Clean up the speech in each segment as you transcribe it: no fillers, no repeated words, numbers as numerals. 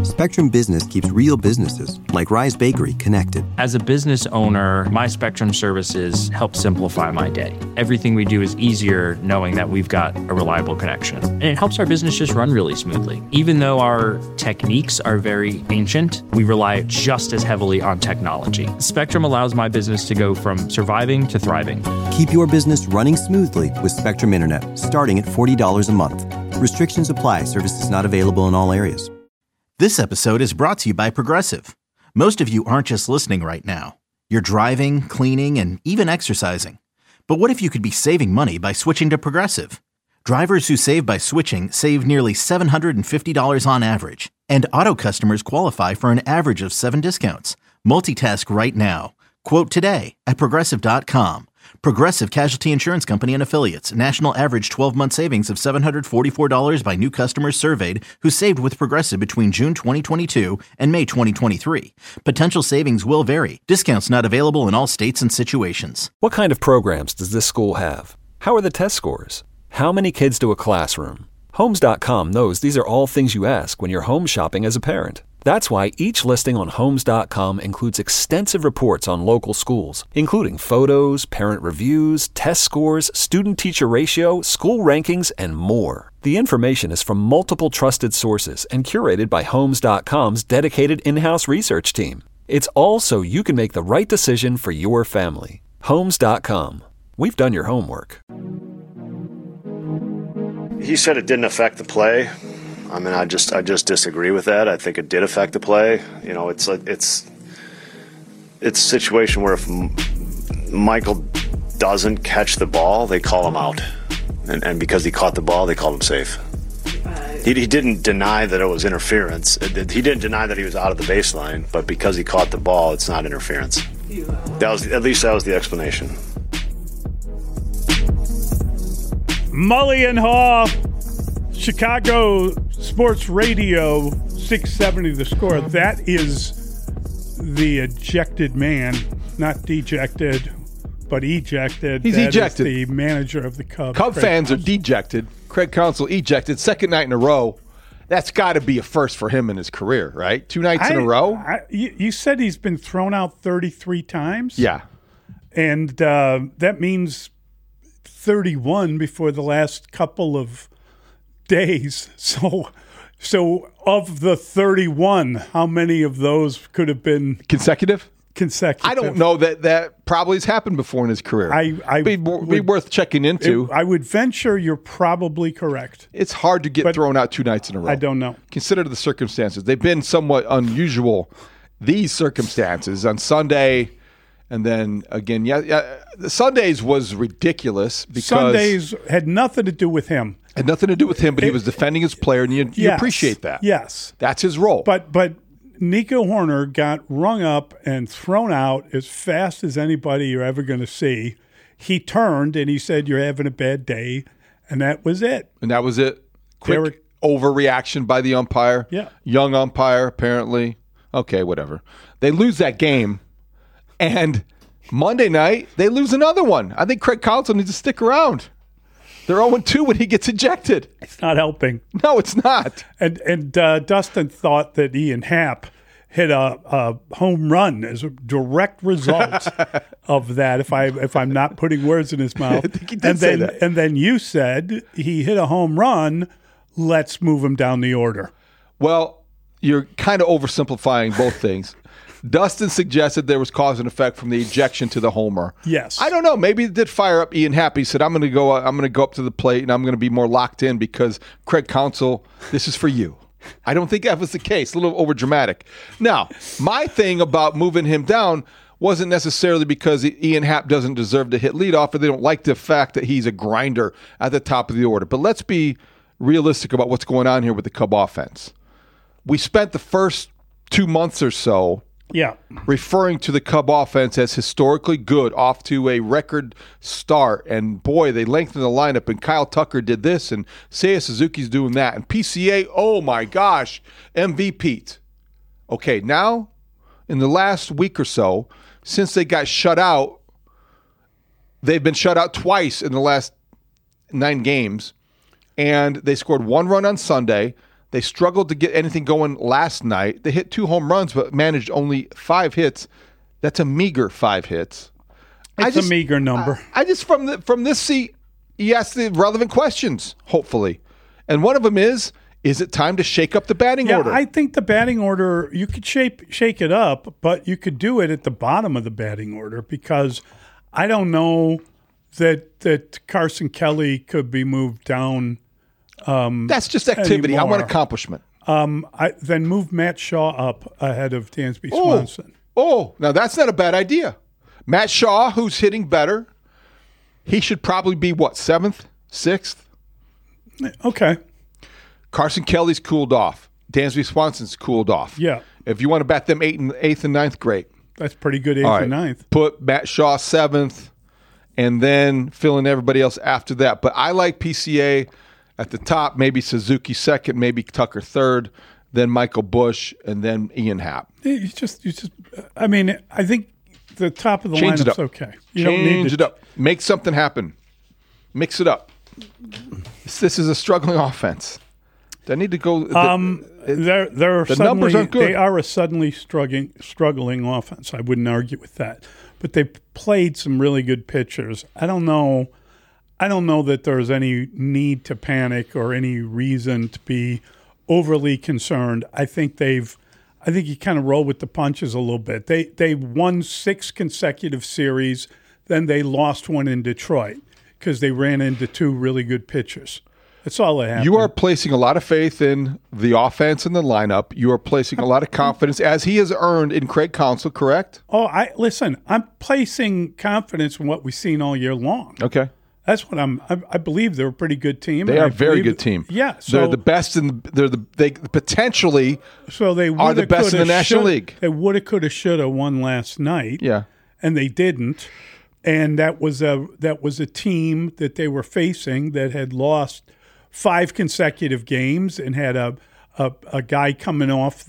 Spectrum Business keeps real businesses, like Rise Bakery, connected. As a business owner, my Spectrum services help simplify my day. Everything we do is easier knowing that we've got a reliable connection. And it helps our business just run really smoothly. Even though our techniques are very ancient, we rely just as heavily on technology. Spectrum allows my business to go from surviving to thriving. Keep your business running smoothly with Spectrum Internet, starting at $40 a month. Restrictions apply. Services not available in all areas. This episode is brought to you by Progressive. Most of you aren't just listening right now. You're driving, cleaning, and even exercising. But what if you could be saving money by switching to Progressive? Drivers who save by switching save nearly $750 on average. And auto customers qualify for an average of 7 discounts. Multitask right now. Quote today at Progressive.com. Progressive Casualty Insurance Company and Affiliates. National average 12-month savings of $744 by new customers surveyed who saved with Progressive between June 2022 and May 2023. Potential savings will vary. Discounts not available in all states and situations. What kind of programs does this school have? How are the test scores? How many kids do a classroom? Homes.com knows these are all things you ask when you're home shopping as a parent. That's why each listing on Homes.com includes extensive reports on local schools, including photos, parent reviews, test scores, student-teacher ratio, school rankings, and more. The information is from multiple trusted sources and curated by Homes.com's dedicated in-house research team. It's all so you can make the right decision for your family. Homes.com. We've done your homework. He said it didn't affect the play. I mean, I just disagree with that. I think it did affect the play. You know, it's a situation where if Michael doesn't catch the ball, they call him out, and because he caught the ball, they called him safe. He didn't deny that it was interference. He didn't deny that he was out of the baseline, but because he caught the ball, it's not interference. That was the explanation. Mully and Haw, Chicago Sports Radio 670 The Score. That is the ejected man, not dejected, but ejected. He's that ejected. Is the manager of the Cubs. Cub Craig fans Counsell. are dejected. Craig Counsell ejected. Second night in a row. That's got to be a first for him in his career, right? 2 nights in a row? You said he's been thrown out 33 times? Yeah. And that means 31 before the last couple of days. So of the 31, how many of those could have been consecutive? Consecutive. I don't know that probably has happened before in his career. Be worth checking into. I would venture you're probably correct. It's hard to get thrown out 2 nights in a row. I don't know. Consider the circumstances. They've been somewhat unusual, these circumstances, on Sunday. And then again, the Sundays was ridiculous because Sundays had nothing to do with him. Had nothing to do with him, but he was defending his player, and you appreciate that. Yes, that's his role. But Nico Horner got rung up and thrown out as fast as anybody you're ever going to see. He turned and he said, "You're having a bad day," and that was it. Quick overreaction by the umpire. Yeah, young umpire apparently. Okay, whatever. They lose that game. And Monday night, they lose another one. I think Craig Counsell needs to stick around. They're 0-2 when he gets ejected. It's not helping. No, it's not. And Dustin thought that Ian Happ hit a home run as a direct result of that, if I'm not putting words in his mouth. I think he did say that. And then you said he hit a home run, let's move him down the order. Well, you're kind of oversimplifying both things. Dustin suggested there was cause and effect from the ejection to the homer. Yes. I don't know. Maybe it did fire up Ian Happ. He said, I'm going to go up to the plate and I'm going to be more locked in because Craig Counsell, this is for you. I don't think that was the case. A little overdramatic. Now, my thing about moving him down wasn't necessarily because Ian Happ doesn't deserve to hit leadoff, or they don't like the fact that he's a grinder at the top of the order. But let's be realistic about what's going on here with the Cub offense. We spent the first 2 months or so referring to the Cub offense as historically good, off to a record start. And boy, they lengthened the lineup, and Kyle Tucker did this, and Seiya Suzuki's doing that. And PCA, oh my gosh, MVP. Okay, now in the last week or so, since they got shut out, they've been shut out twice in the last 9 games, and they scored 1 run on Sunday. They struggled to get anything going last night. They hit 2 home runs, but managed only 5 hits. That's a meager 5 hits. It's a meager number. I just from this seat, you ask the relevant questions, hopefully. And one of them is it time to shake up the batting order? I think the batting order, you could shake it up, but you could do it at the bottom of the batting order because I don't know that Carson Kelly could be moved down. That's just activity. Anymore. I want accomplishment. Then move Matt Shaw up ahead of Dansby Swanson. Oh, now that's not a bad idea. Matt Shaw, who's hitting better, he should probably be, 7th, 6th? Okay. Carson Kelly's cooled off. Dansby Swanson's cooled off. Yeah. If you want to bet them 8th and 9th, great. That's pretty good 8th and 9th. Put Matt Shaw 7th and then fill in everybody else after that. But I like PCA at the top, maybe Suzuki 2nd, maybe Tucker 3rd, then Michael Busch, and then Ian Happ. You just. I mean, I think the top of the Change it lineup's up. okay. You don't need Change it up. Make something happen. Mix it up. This is a struggling offense. They need to go. They're the numbers aren't good. They are a suddenly struggling offense. I wouldn't argue with that. But they played some really good pitchers. I don't know that there's any need to panic or any reason to be overly concerned. I think you kind of roll with the punches a little bit. They won 6 consecutive series, then they lost one in Detroit because they ran into 2 really good pitchers. That's all that happened. You are placing a lot of faith in the offense and the lineup. You are placing a lot of confidence, as he has earned, in Craig Counsell, correct? Listen, I'm placing confidence in what we've seen all year long. Okay. That's what I believe they're a pretty good team. They are a very good team. Yeah. So they're the best, they potentially they are the best in the National League. They woulda, coulda, shoulda won last night. Yeah. And they didn't. And that was a team that they were facing that had lost 5 consecutive games and had a guy coming off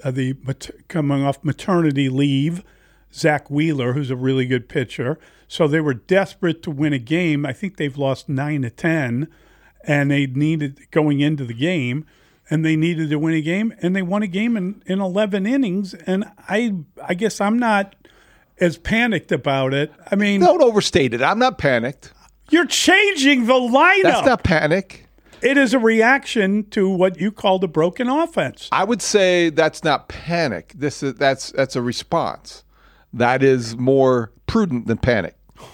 coming off maternity leave, Zach Wheeler, who's a really good pitcher. So they were desperate to win a game. I think they've lost 9 of 10, and they needed going into the game, and they needed to win a game, and they won a game in 11 innings. And I guess I'm not as panicked about it. I mean, don't overstate it. I'm not panicked. You're changing the lineup. That's not panic. It is a reaction to what you called a broken offense. I would say that's not panic. That's a response. That is more prudent than panic.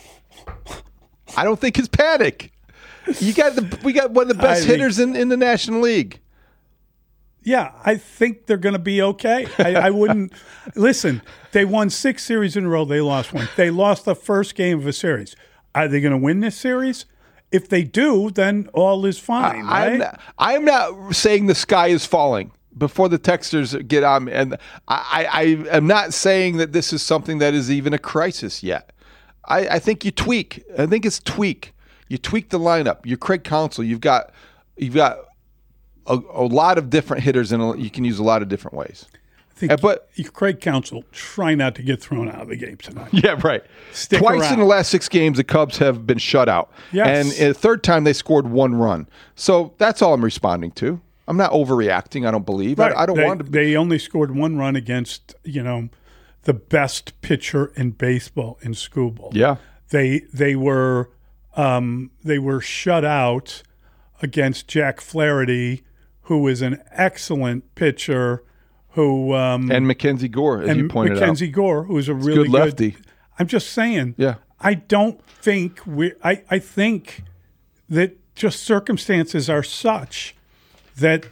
I don't think it's panic. We got one of the best hitters in the National League. Yeah, I think they're going to be okay. I wouldn't listen. They won 6 series in a row. They lost 1. They lost the first game of a series. Are they going to win this series? If they do, then all is fine. Right? I am not saying the sky is falling. Before the texters get on me, and I am not saying that this is something that is even a crisis yet. I think you tweak. I think it's tweak. You tweak the lineup. You're Craig Counsell. You've got a lot of different hitters, and you can use a lot of different ways. I think Craig Counsell, try not to get thrown out of the game tonight. Yeah, right. Stick Twice around. in the last 6 games, the Cubs have been shut out. Yes. And the third time, they scored 1 run. So that's all I'm responding to. I'm not overreacting, I don't believe. Right. I don't want to. They only scored 1 run against, the best pitcher in baseball in Skubal. Yeah. They were shut out against Jack Flaherty, who is an excellent pitcher. And Mackenzie Gore, as you pointed out. Mackenzie Gore, who's a really good lefty. I'm just saying. Yeah. I don't think I think that just circumstances are such that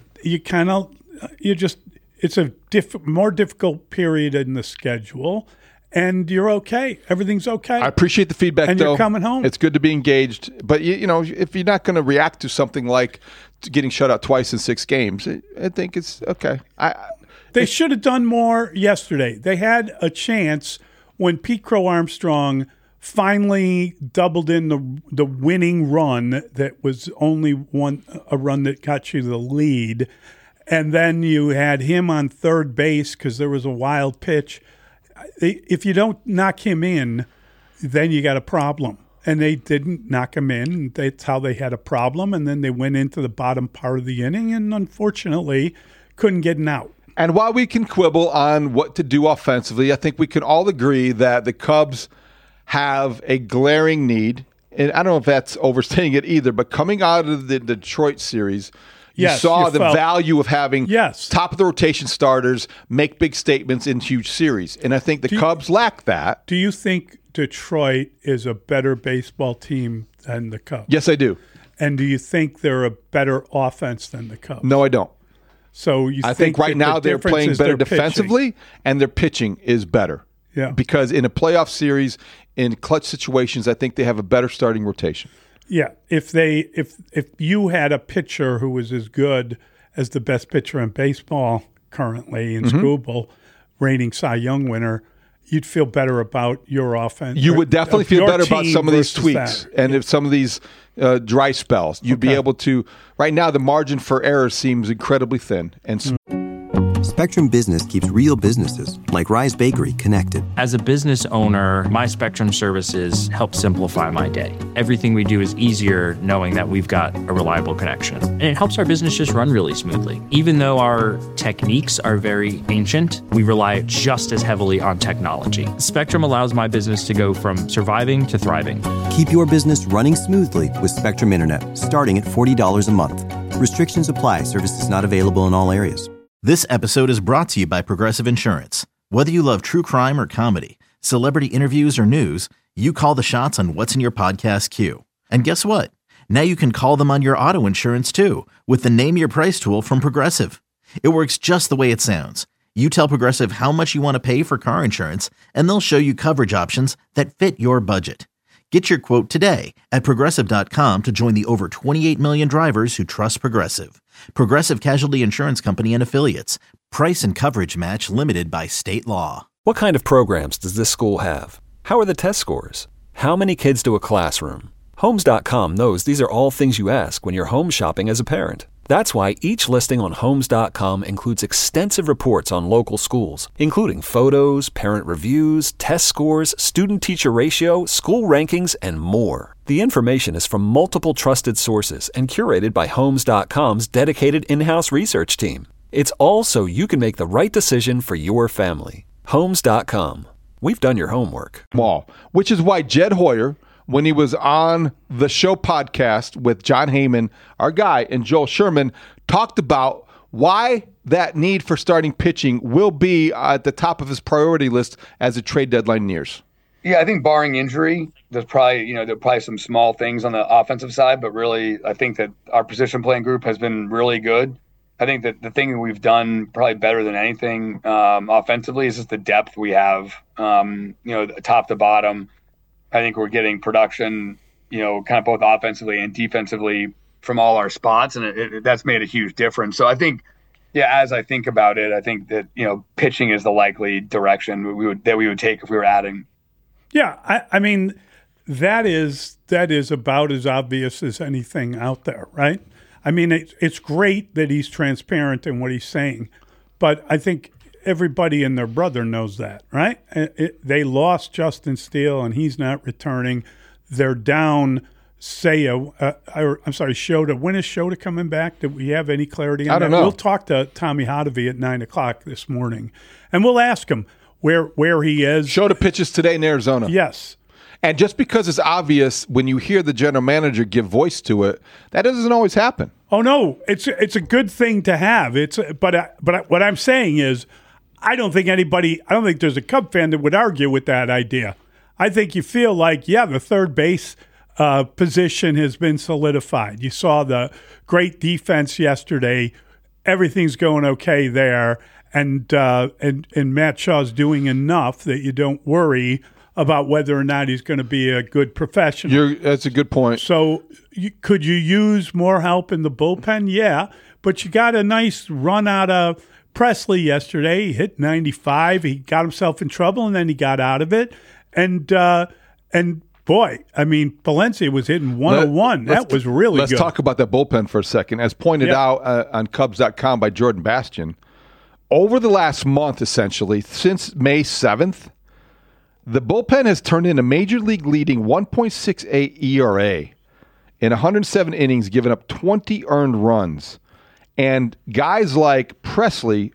it's a more difficult period in the schedule, and you're okay. Everything's okay. I appreciate the feedback, and though. You're coming home. It's good to be engaged. But, if you're not going to react to something like getting shut out twice in 6 games, I think it's okay. They should have done more yesterday. They had a chance when Pete Crow Armstrong finally doubled in the winning run that was only a run that got you the lead. And then you had him on third base because there was a wild pitch. If you don't knock him in, then you got a problem. and they didn't knock him in. That's how they had a problem, and then they went into the bottom part of the inning and unfortunately couldn't get an out. And while we can quibble on what to do offensively, I think we can all agree that the Cubs have a glaring need, and I don't know if that's overstating it either, but coming out of the Detroit series, you saw the value of having top of the rotation starters make big statements in huge series. And I think the Cubs lack that. Do you think Detroit is a better baseball team than the Cubs? Yes, I do. And do you think they're a better offense than the Cubs? No, I don't. So I think right now they're playing better defensively, and their pitching is better. Yeah. Because in a playoff series, in clutch situations, I think they have a better starting rotation. Yeah, if you had a pitcher who was as good as the best pitcher in baseball currently in Skubal, reigning Cy Young winner, you'd feel better about your offense. You would definitely feel better about some of these tweaks and if some of these dry spells. You'd be able to. Right now, the margin for error seems incredibly thin and. Spectrum Business keeps real businesses, like Rise Bakery, connected. As a business owner, my Spectrum services help simplify my day. Everything we do is easier knowing that we've got a reliable connection. And it helps our business just run really smoothly. Even though our techniques are very ancient, we rely just as heavily on technology. Spectrum allows my business to go from surviving to thriving. Keep your business running smoothly with Spectrum Internet, starting at $40 a month. Restrictions apply. Services not available in all areas. This episode is brought to you by Progressive Insurance. Whether you love true crime or comedy, celebrity interviews or news, you call the shots on what's in your podcast queue. And guess what? Now you can call them on your auto insurance too with the Name Your Price tool from Progressive. It works just the way it sounds. You tell Progressive how much you want to pay for car insurance, and they'll show you coverage options that fit your budget. Get your quote today at Progressive.com to join the over 28 million drivers who trust Progressive. Progressive Casualty Insurance Company and Affiliates. Price and coverage match limited by state law. What kind of programs does this school have? How are the test scores? How many kids do a classroom? Homes.com knows these are all things you ask when you're home shopping as a parent. That's why each listing on Homes.com includes extensive reports on local schools, including photos, parent reviews, test scores, student-teacher ratio, school rankings, and more. The information is from multiple trusted sources and curated by Homes.com's dedicated in-house research team. It's all so you can make the right decision for your family. Homes.com. We've done your homework. Which is why Jed Hoyer, when he was on the show podcast with John Heyman, our guy, and Joel Sherman, talked about why that need for starting pitching will be at the top of his priority list as the trade deadline nears. Yeah, I think barring injury, there's probably some small things on the offensive side, but really I think that our position playing group has been really good. I think that the thing that we've done probably better than anything offensively is just the depth we have, top to bottom. I think we're getting production, kind of both offensively and defensively from all our spots, and that's made a huge difference. So I think, as I think about it, I think that pitching is the likely direction we would take if we were adding. Yeah, I mean that is about as obvious as anything out there, right? I mean it's great that he's transparent in what he's saying, but I think everybody and their brother knows that, right? They lost Justin Steele, and he's not returning. They're down Shota. When is Shota coming back? Do we have any clarity on that? I don't know. We'll talk to Tommy Hotovy at 9 o'clock this morning, and we'll ask him where he is. Shota pitches today in Arizona. Yes. And just because it's obvious when you hear the general manager give voice to it, that doesn't always happen. Oh, no. It's a good thing to have. But what I'm saying is, I don't think there's a Cub fan that would argue with that idea. I think you feel like, the third base position has been solidified. You saw the great defense yesterday. Everything's going okay there. And Matt Shaw's doing enough that you don't worry about whether or not he's going to be a good professional. That's a good point. So could you use more help in the bullpen? Yeah, but you got a nice run out of Presley yesterday. He hit 95. He got himself in trouble, and then he got out of it. And boy, I mean, Valencia was hitting 101. That was really good. Let's talk about that bullpen for a second. As pointed out on Cubs.com by Jordan Bastian, over the last month, essentially, since May 7th, The bullpen has turned in a major league leading 1.68 ERA in 107 innings, giving up 20 earned runs. And guys like Presley,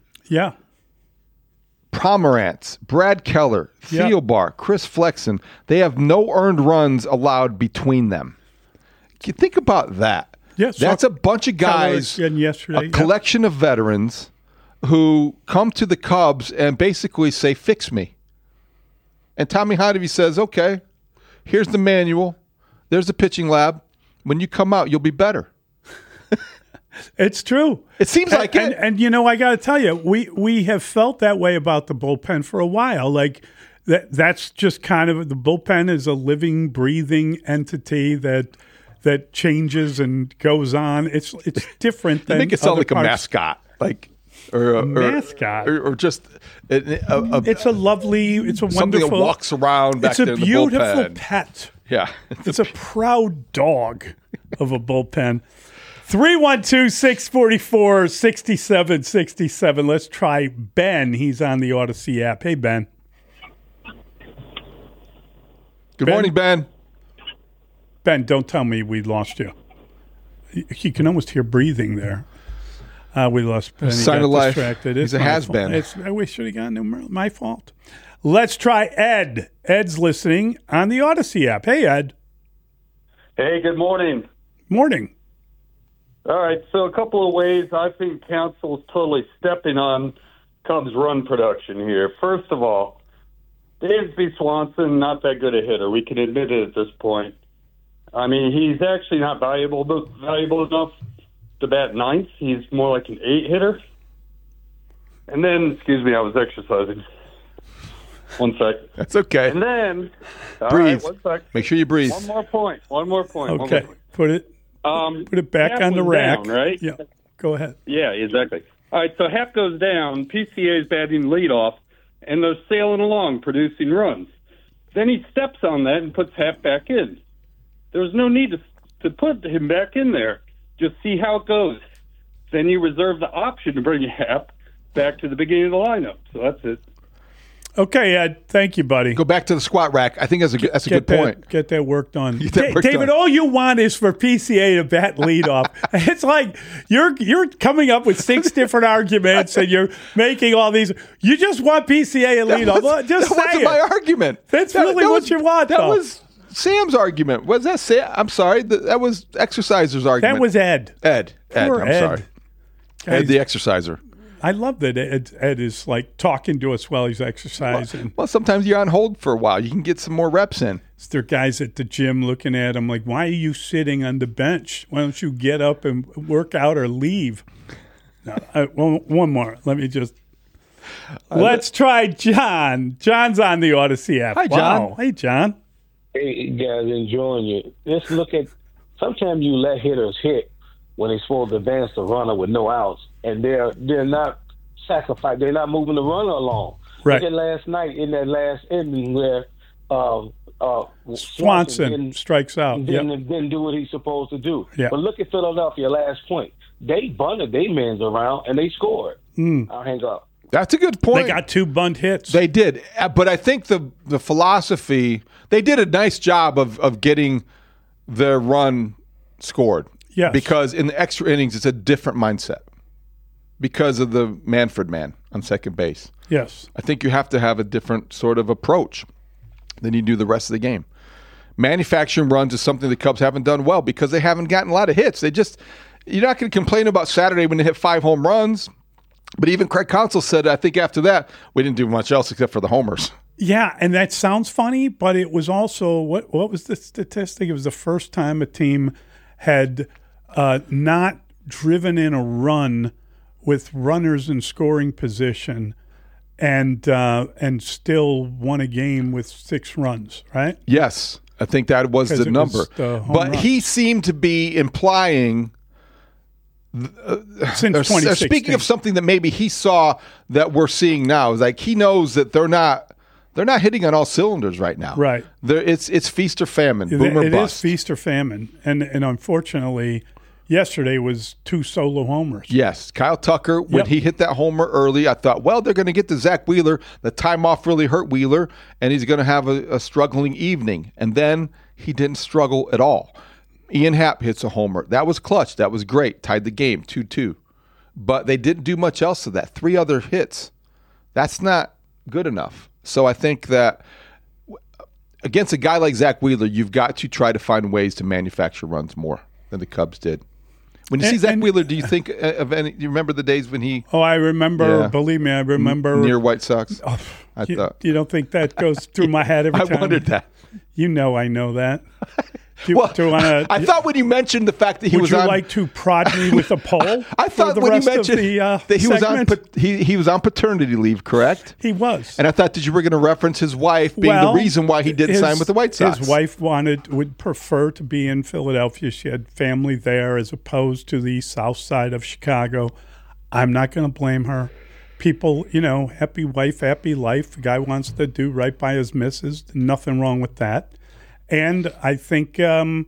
Pomerantz, Brad Keller, Thielbar, Chris Flexen, they have no earned runs allowed between them. You think about that. Yes, that's a bunch of guys, a collection of veterans who come to the Cubs and basically say, fix me. And Tommy Hotovy says, okay, here's the manual. There's the pitching lab. When you come out, you'll be better. It's true. It seems like it. And you know, I got to tell you, we have felt that way about the bullpen for a while. Like that's just kind of, the bullpen is a living, breathing entity that changes and goes on. It's different than you make it sound like parts. A mascot, or mascot, or just it's a lovely, it's a wonderful something that walks around back there in the bullpen. It's a beautiful pet. Yeah, it's a proud dog of a bullpen. 312-644-6767. Let's try Ben. He's on the Odyssey app. Hey, Ben. Good morning, Ben. Ben, don't tell me we lost you. You can almost hear breathing there. We lost Ben. Sign of life. Distracted. He's a has-been. We should have gotten my fault. Let's try Ed. Ed's listening on the Odyssey app. Hey, Ed. Hey, good morning. Morning. All right, so a couple of ways I think Council's totally stepping on Cubs' run production here. First of all, Dansby Swanson, not that good a hitter. We can admit it at this point. I mean, he's actually not valuable enough to bat ninth. He's more like an 8 hitter. And then, excuse me, I was exercising. 1 sec. That's okay. And then, breathe. All right, 1 sec. Make sure you breathe. One more point. Okay, put it back on the rack. Down, right? Yeah, go ahead. Yeah, exactly. All right, so Happ goes down. PCA is batting leadoff, and they're sailing along, producing runs. Then he steps on that and puts Happ back in. There's no need to put him back in there. Just see how it goes. Then you reserve the option to bring Happ back to the beginning of the lineup. So that's it. Okay, Ed. Thank you, buddy. Go back to the squat rack. I think that's a good point. Get that work done. David, all you want is for PCA to bat leadoff. It's like you're coming up with 6 different arguments and you're making all these. You just want PCA and leadoff. Just say it. That wasn't my argument. That's really what you want, That was Sam's argument. Was that Sam? I'm sorry. That was Exerciser's argument. That was Ed. Ed. Poor I'm sorry. Guys, Ed the Exerciser. I love that Ed is like talking to us while he's exercising. Well, sometimes you're on hold for a while. You can get some more reps in. There are guys at the gym looking at him like, why are you sitting on the bench? Why don't you get up and work out or leave? No, one more. Let's try John. John's on the Odyssey app. Hi, John. Wow. Hey, John. Hey, guys, enjoying you. Let's look at, sometimes you let hitters hit when they're supposed to advance the runner with no outs, and they're not sacrificed. They're not moving the runner along. Right. Look at last night in that last inning where Swanson strikes out. Didn't do what he's supposed to do. Yep. But look at Philadelphia last point. They bunted their men's around, and they scored. I'll hang up. That's a good point. They got 2 bunt hits. They did. But I think the philosophy, they did a nice job of getting their run scored. Yes. Because in the extra innings, it's a different mindset because of the Manfred man on second base. Yes. I think you have to have a different sort of approach than you do the rest of the game. Manufacturing runs is something the Cubs haven't done well because they haven't gotten a lot of hits. You're not going to complain about Saturday when they hit 5 home runs. But even Craig Counsell said, I think after that, we didn't do much else except for the homers. Yeah, and that sounds funny, but it was also, what was the statistic? It was the first time a team had not driven in a run with runners in scoring position and still won a game with 6 runs, right? Yes, I think that was the number. But he seemed to be implying since 2016. Speaking of something that maybe he saw that we're seeing now, is like he knows that they're not hitting on all cylinders right now. Right. It's feast or famine, boom or bust. It is feast or famine, and unfortunately, yesterday was 2 solo homers. Yes, Kyle Tucker, when he hit that homer early, I thought, well, they're going to get to Zach Wheeler. The time off really hurt Wheeler, and he's going to have a struggling evening. And then he didn't struggle at all. Ian Happ hits a homer. That was clutch. That was great. Tied the game 2-2. But they didn't do much else to that. 3 other hits. That's not good enough. So I think that against a guy like Zach Wheeler, you've got to try to find ways to manufacture runs more than the Cubs did. When you see Zach Wheeler, do you think of any? You remember the days when he? Oh, I remember. Believe me, I remember near White Sox. Oh, you don't think that goes through my head every time? I wondered that. You know, I know that. I thought when you mentioned the fact that he was on, would you like to prod me with a poll? I thought when you mentioned that he was on paternity leave, correct? He was, and I thought that you were going to reference his wife being the reason why he didn't sign with the White Sox. His wife would prefer to be in Philadelphia. She had family there as opposed to the south side of Chicago. I'm not going to blame her. People, happy wife, happy life. The guy wants to do right by his missus. Nothing wrong with that. And I think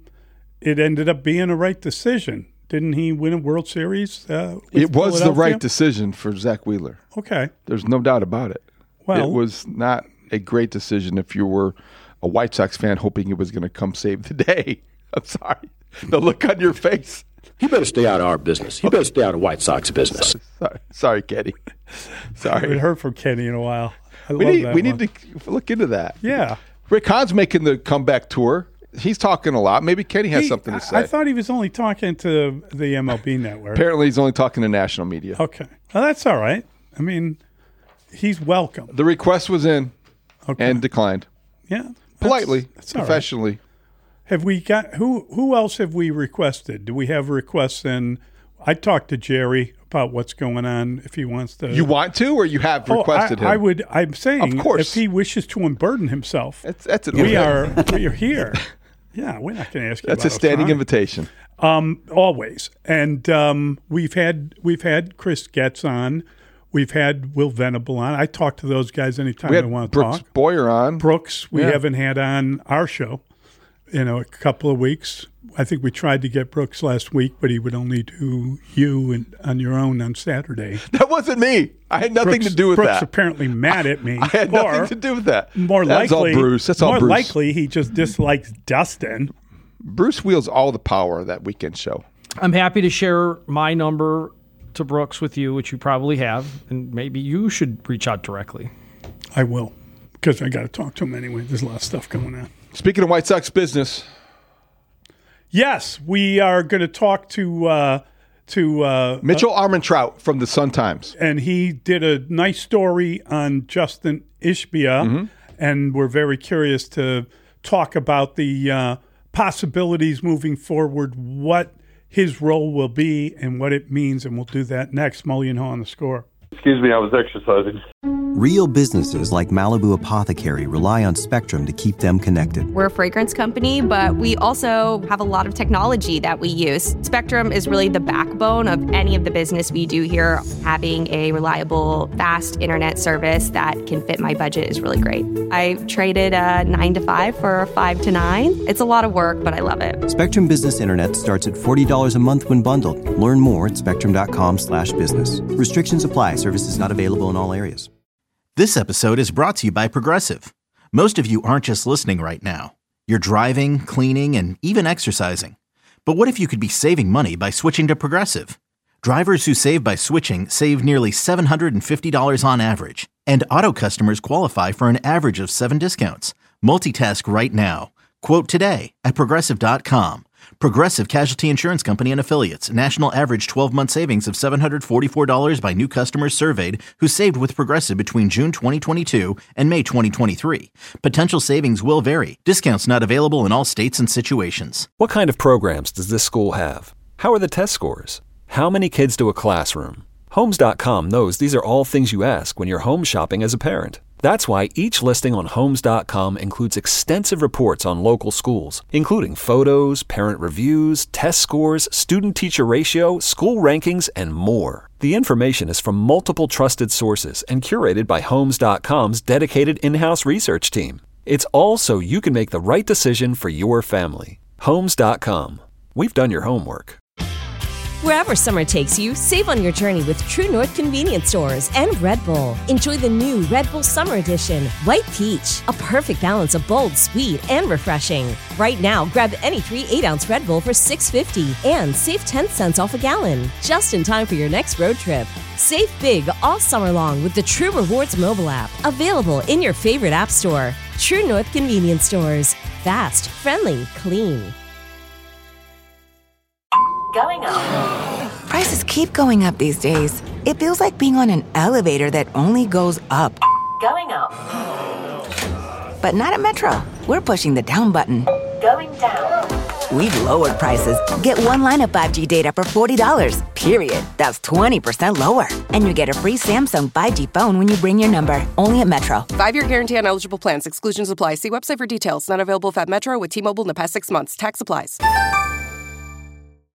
it ended up being a right decision. Didn't he win a World Series? It was the right decision for Zach Wheeler. Okay. There's no doubt about it. Well, it was not a great decision if you were a White Sox fan hoping it was going to come save the day. I'm sorry. The look on your face. You better stay out of our business. You better stay out of White Sox business. Sorry, Kenny. Sorry. I haven't heard from Kenny in a while. We need to look into that. Yeah. Rick Hahn's making the comeback tour. He's talking a lot. Maybe Kenny has something to say. I thought he was only talking to the MLB network. Apparently he's only talking to national media. Okay. Well, that's all right. I mean, he's welcome. The request was in and declined. Yeah. Politely, that's professionally. Right. Have we got who else have we requested? Do we have requests in? I talked to Jerry about what's going on if he wants to. You want to, or you have requested him? I'm saying, of course, if he wishes to unburden himself, that's it. We are here. Yeah, we're not going to ask you. That's a standing invitation. Always, and we've had Chris Getz on. We've had Will Venable on. I talk to those guys anytime they want to talk. Brooks Boyer on. Brooks, we haven't had on our show in a couple of weeks. I think we tried to get Brooks last week, but he would only do you on your own on Saturday. That wasn't me. I had nothing to do with Brooks that. Brooks apparently mad at me. I had nothing to do with that. That's all Bruce. That's all Bruce. More likely, he just dislikes Dustin. Bruce wields all the power of that weekend show. I'm happy to share my number to Brooks with you, which you probably have, and maybe you should reach out directly. I will, because I got to talk to him anyway. There's a lot of stuff going on. Speaking of White Sox business. Yes, we are going to talk to Mitchell Armentrout from the Sun-Times. And he did a nice story on Justin Ishbia, and we're very curious to talk about the possibilities moving forward, what his role will be and what it means, and we'll do that next. Mullion on The Score. Excuse me, I was exercising. Real businesses like Malibu Apothecary rely on Spectrum to keep them connected. We're a fragrance company, but we also have a lot of technology that we use. Spectrum is really the backbone of any of the business we do here. Having a reliable, fast internet service that can fit my budget is really great. I traded a 9 to 5 for a 5 to 9. It's a lot of work, but I love it. Spectrum Business Internet starts at $40 a month when bundled. Learn more at spectrum.com/business. Restrictions apply. Services not available in all areas. This episode is brought to you by Progressive. Most of you aren't just listening right now. You're driving, cleaning, and even exercising. But what if you could be saving money by switching to Progressive? Drivers who save by switching save nearly $750 on average. And auto customers qualify for an average of 7 discounts. Multitask right now. Quote today at Progressive.com. Progressive Casualty Insurance Company and Affiliates. National average 12-month savings of $744 by new customers surveyed who saved with Progressive between June 2022 and May 2023. Potential savings will vary. Discounts not available in all states and situations. What kind of programs does this school have? How are the test scores? How many kids do a classroom? Homes.com knows these are all things you ask when you're home shopping as a parent. That's why each listing on Homes.com includes extensive reports on local schools, including photos, parent reviews, test scores, student-teacher ratio, school rankings, and more. The information is from multiple trusted sources and curated by Homes.com's dedicated in-house research team. It's all so you can make the right decision for your family. Homes.com. We've done your homework. Wherever summer takes you, save on your journey with True North Convenience Stores and Red Bull. Enjoy the new Red Bull Summer Edition, White Peach, a perfect balance of bold, sweet, and refreshing. Right now, grab any 3 8-ounce Red Bull for $6.50 and save 10 cents off a gallon. Just in time for your next road trip. Save big all summer long with the True Rewards mobile app. Available in your favorite app store. True North Convenience Stores. Fast, friendly, clean. Going up. Prices keep going up these days. It feels like being on an elevator that only goes up. Going up. But not at Metro. We're pushing the down button. Going down. We've lowered prices. Get one line of 5G data for $40, period. That's 20% lower. And you get a free Samsung 5G phone when you bring your number. Only at Metro. 5-year guarantee on eligible plans. Exclusions apply. See website for details. Not available at Metro with T-Mobile in the past 6 months. Tax applies.